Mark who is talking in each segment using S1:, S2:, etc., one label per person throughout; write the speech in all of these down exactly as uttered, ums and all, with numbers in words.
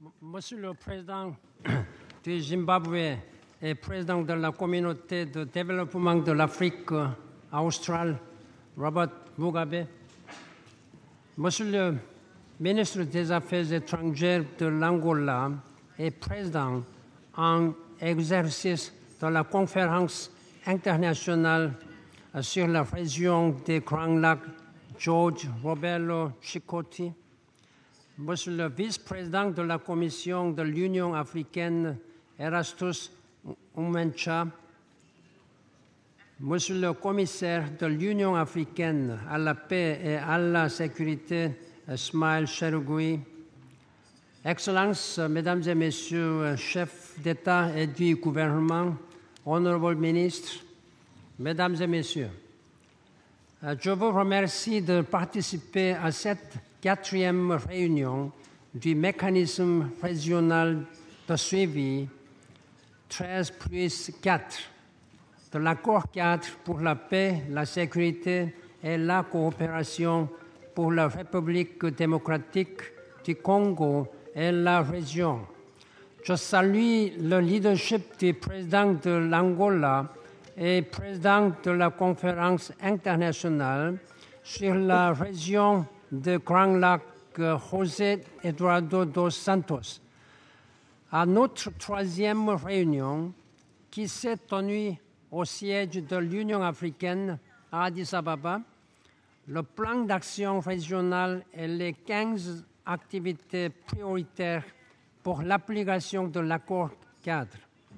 S1: Monsieur le Président du Zimbabwe et Président de la Communauté de développement de l'Afrique australe, Robert Mugabe, Monsieur le Ministre des Affaires étrangères de l'Angola et Président en exercice de la Conférence internationale sur la région des Grands Lacs, George Roberto Chikoti, Monsieur le Vice-président de la Commission de l'Union africaine, Erastus Umencha, Monsieur le Commissaire de l'Union africaine à la paix et à la sécurité, Ismail Cherugui, Excellences, Mesdames et Messieurs, chefs d'État et du gouvernement, honorables ministres, Mesdames et Messieurs, je vous remercie de participer à cette quatrième réunion du mécanisme régional de suivi treize plus quatre de l'accord cadre pour la paix, la sécurité et la coopération pour la République démocratique du Congo et la région. Je salue le leadership du président de l'Angola et président de la conférence internationale sur la région de Grand Lac, José Eduardo dos Santos. À notre troisième réunion, qui s'est tenue au siège de l'Union africaine à Addis Ababa, le plan d'action régional et les quinze activités prioritaires pour l'application de l'accord cadre.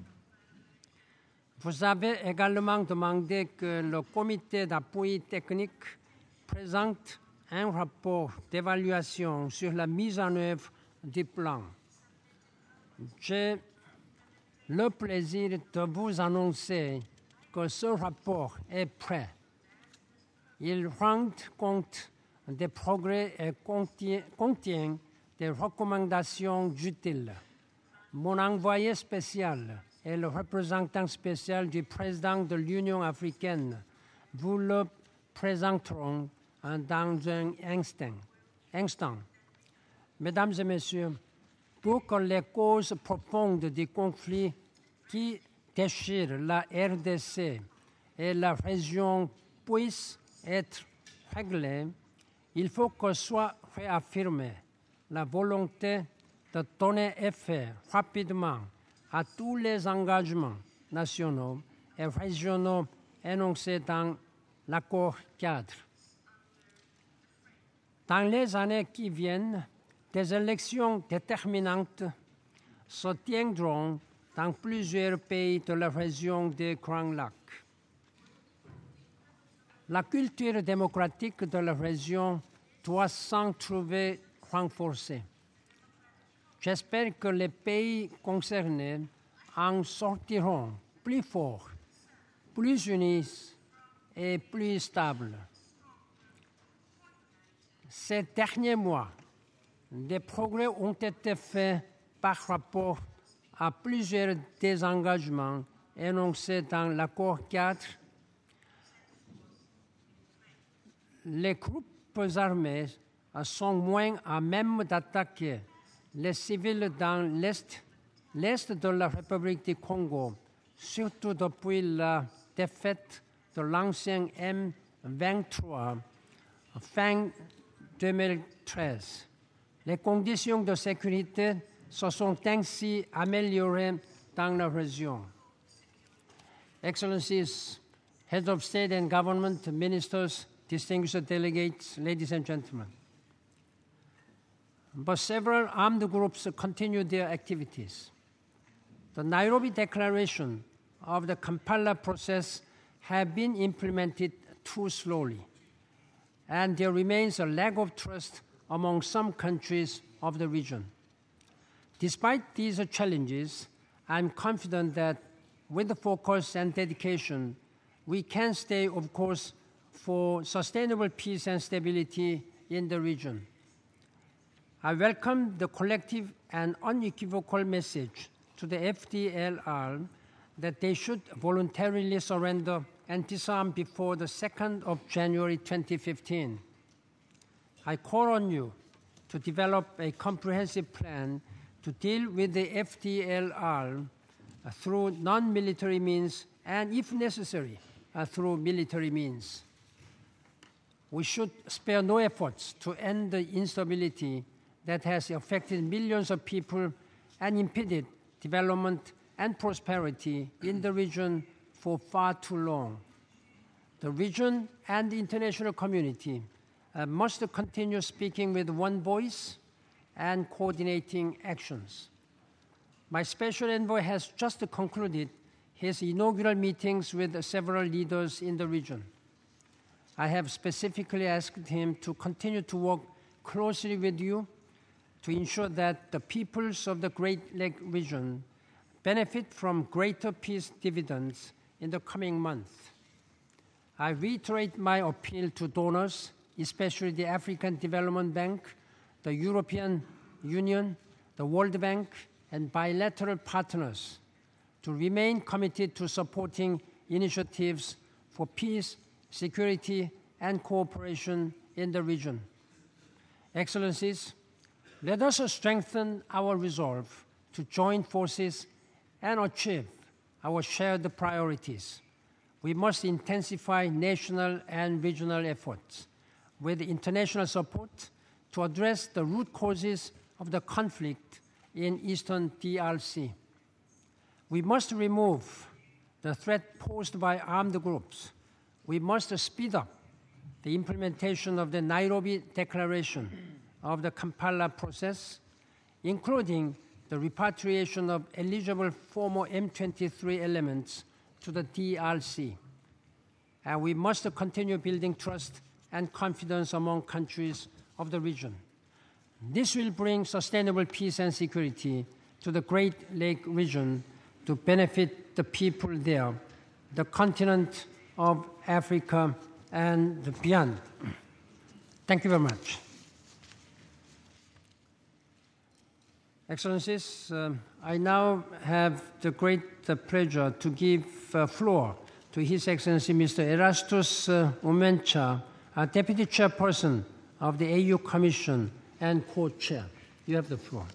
S1: Vous avez également demandé que le comité d'appui technique présente un rapport d'évaluation sur la mise en œuvre du plan. J'ai le plaisir de vous annoncer que ce rapport est prêt. Il rend compte des progrès et contient des recommandations utiles. Mon envoyé spécial et le représentant spécial du président de l'Union africaine vous le présenteront dans un instant. instant. Mesdames et Messieurs, pour que les causes profondes du conflit qui déchirent la R D C et la région puissent être réglées, il faut que soit réaffirmée la volonté de donner effet rapidement à tous les engagements nationaux et régionaux énoncés dans l'accord cadre. Dans les années qui viennent, des élections déterminantes se tiendront dans plusieurs pays de la région des Grands Lacs. La culture démocratique de la région doit s'en trouver renforcée. J'espère que les pays concernés en sortiront plus forts, plus unis et plus stables. Ces derniers mois, des progrès ont été faits par rapport à plusieurs des engagements énoncés dans l'accord cadre. Les groupes armés sont moins à même d'attaquer les civils dans l'Est, l'Est de la République du Congo, surtout depuis la défaite de l'ancien M vingt-trois fin deux mille treize. Les conditions de sécurité se sont ainsi améliorées dans la région. Excellencies, Heads of State and Government, Ministers, distinguished delegates, ladies and gentlemen. But several armed groups continue their activities. The Nairobi Declaration of the Kampala process have been implemented too slowly, and there remains a lack of trust among some countries of the region. Despite these challenges, I'm confident that with the focus and dedication, we can stay of course for sustainable peace and stability in the region. I welcome the collective and unequivocal message to the F D L R that they should voluntarily surrender and disarm before the second of January twenty fifteen. I call on you to develop a comprehensive plan to deal with the F D L R uh, through non-military means and, if necessary, uh, through military means. We should spare no efforts to end the instability that has affected millions of people and impeded development and prosperity in the region for far too long. The region and the international community uh, must continue speaking with one voice and coordinating actions. My special envoy has just concluded his inaugural meetings with several leaders in the region. I have specifically asked him to continue to work closely with you to ensure that the peoples of the Great Lake region benefit from greater peace dividends in the coming months. I reiterate my appeal to donors, especially the African Development Bank, the European Union, the World Bank, and bilateral partners to remain committed to supporting initiatives for peace, security, and cooperation in the region. Excellencies, let us strengthen our resolve to join forces and achieve our shared priorities. We must intensify national and regional efforts with international support to address the root causes of the conflict in eastern D R C. We must remove the threat posed by armed groups. We must speed up the implementation of the Nairobi Declaration of the Kampala process, including the repatriation of eligible former M twenty-three elements to the D R C. And we must continue building trust and confidence among countries of the region. This will bring sustainable peace and security to the Great Lake region to benefit the people there, the continent of Africa, and beyond. Thank you very much. Excellencies, uh, I now have the great uh, pleasure to give uh, floor to His Excellency Mister Erastus uh, Umencha, uh, Deputy Chairperson of the A U Commission and Co-Chair. You have the floor.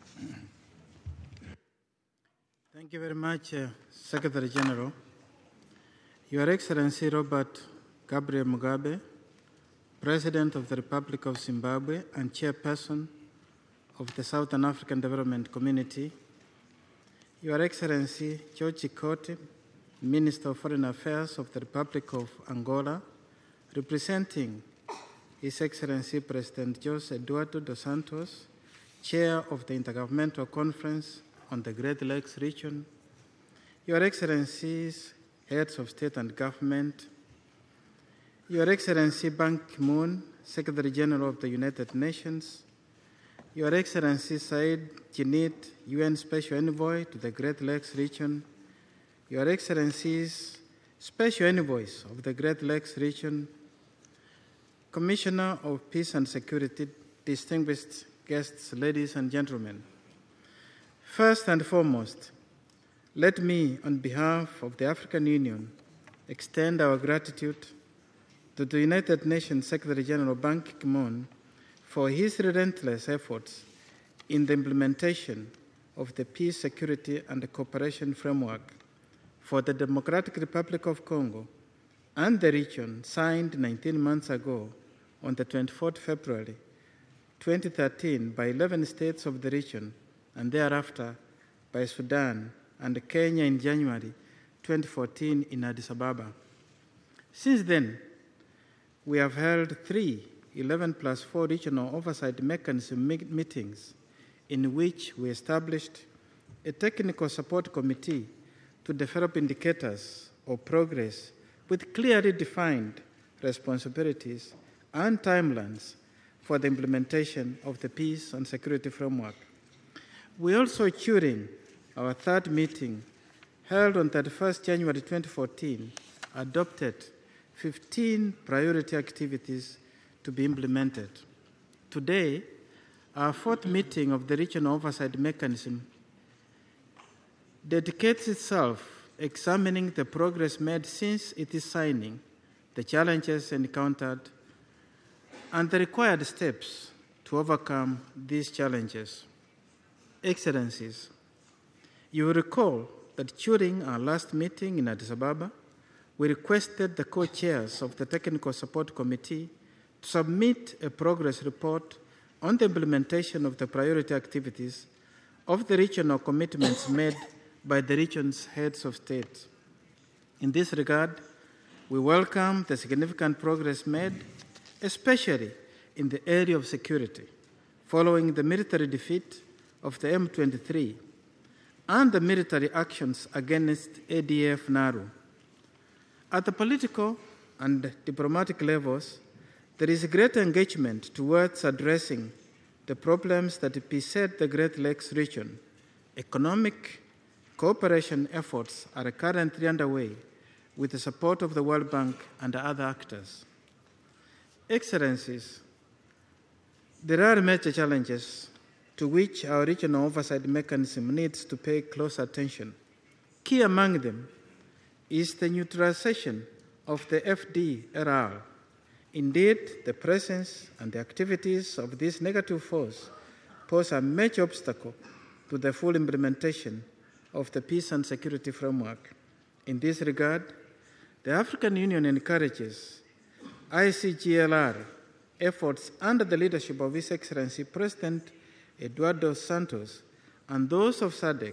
S2: Thank you very much, uh, Secretary General. Your Excellency Robert Gabriel Mugabe, President of the Republic of Zimbabwe and Chairperson of the Southern African Development Community, Your Excellency George Chikoti, Minister of Foreign Affairs of the Republic of Angola, representing His Excellency President Jose Eduardo dos Santos, Chair of the Intergovernmental Conference on the Great Lakes region, Your Excellencies, Heads of State and Government, Your Excellency Ban Ki-moon, Secretary General of the United Nations, Your Excellency Said Djinnit, U N Special Envoy to the Great Lakes region, Your Excellencies, Special Envoys of the Great Lakes region, Commissioner of Peace and Security, distinguished guests, ladies and gentlemen. First and foremost, let me, on behalf of the African Union, extend our gratitude to the United Nations Secretary General Ban Ki-moon for his relentless efforts in the implementation of the Peace, Security, and Cooperation Framework for the Democratic Republic of Congo and the region, signed nineteen months ago on the twenty-fourth of February twenty thirteen by eleven states of the region, and thereafter by Sudan and Kenya in January twenty fourteen in Addis Ababa. Since then, we have held three eleven plus four regional oversight mechanism meetings in which we established a technical support committee to develop indicators of progress with clearly defined responsibilities and timelines for the implementation of the Peace and Security Framework. We also, during our third meeting, held on thirty-first of January twenty fourteen, adopted fifteen priority activities to be implemented. Today, our fourth meeting of the Regional Oversight Mechanism dedicates itself examining the progress made since its signing, the challenges encountered, and the required steps to overcome these challenges. Excellencies, you will recall that during our last meeting in Addis Ababa, we requested the co-chairs of the Technical Support Committee to submit a progress report on the implementation of the priority activities of the regional commitments made by the region's heads of state. In this regard, we welcome the significant progress made, especially in the area of security, following the military defeat of the M twenty-three and the military actions against A D F Naru. At the political and diplomatic levels, there is great engagement towards addressing the problems that beset the Great Lakes region. Economic cooperation efforts are currently underway with the support of the World Bank and other actors. Excellencies, there are major challenges to which our regional oversight mechanism needs to pay close attention. Key among them is the neutralization of the F D R R. Indeed, the presence and the activities of this negative force pose a major obstacle to the full implementation of the peace and security framework. In this regard, the African Union encourages I C G L R efforts under the leadership of His Excellency President Eduardo Santos and those of SADC,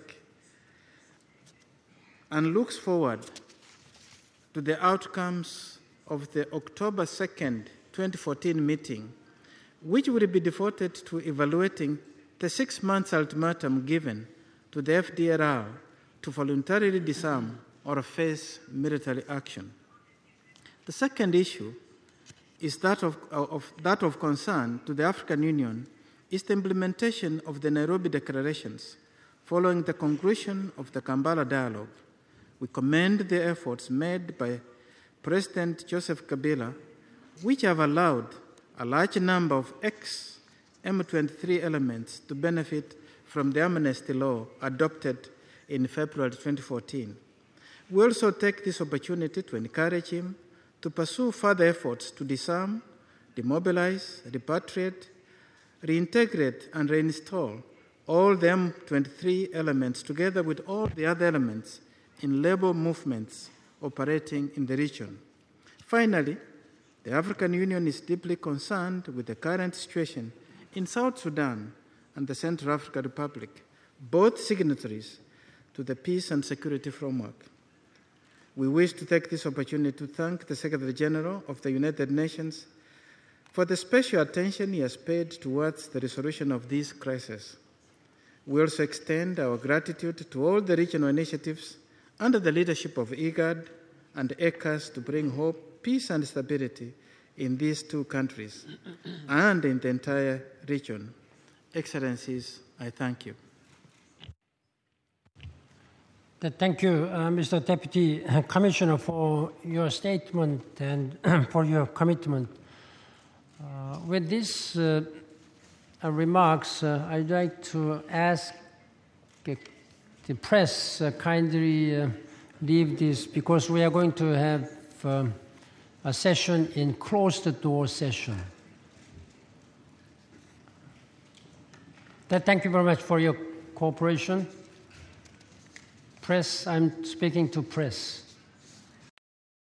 S2: and looks forward to the outcomes of the October second, twenty fourteen meeting, which will be devoted to evaluating the six months ultimatum given to the F D R R to voluntarily disarm or face military action. The second issue is that of, of, that of concern to the African Union is the implementation of the Nairobi Declarations following the conclusion of the Kampala dialogue. We commend the efforts made by President Joseph Kabila, which have allowed a large number of ex-M twenty-three elements to benefit from the amnesty law adopted in February twenty fourteen. We also take this opportunity to encourage him to pursue further efforts to disarm, demobilize, repatriate, reintegrate, and reinstall all the M twenty-three elements together with all the other elements in labor movements operating in the region. Finally, the African Union is deeply concerned with the current situation in South Sudan and the Central African Republic, both signatories to the Peace and Security Framework. We wish to take this opportunity to thank the Secretary General of the United Nations for the special attention he has paid towards the resolution of this crisis. We also extend our gratitude to all the regional initiatives under the leadership of IGAD and ECAS to bring hope, peace, and stability in these two countries and in the entire region. Excellencies, I thank you.
S1: Thank you, uh, Mister Deputy Commissioner, for your statement and for your commitment. Uh, with these uh, uh, remarks, uh, I'd like to ask uh, the press uh, kindly uh, leave this, because we are going to have um, a session in closed-door session. Thank you very much for your cooperation. Press, I'm speaking to press.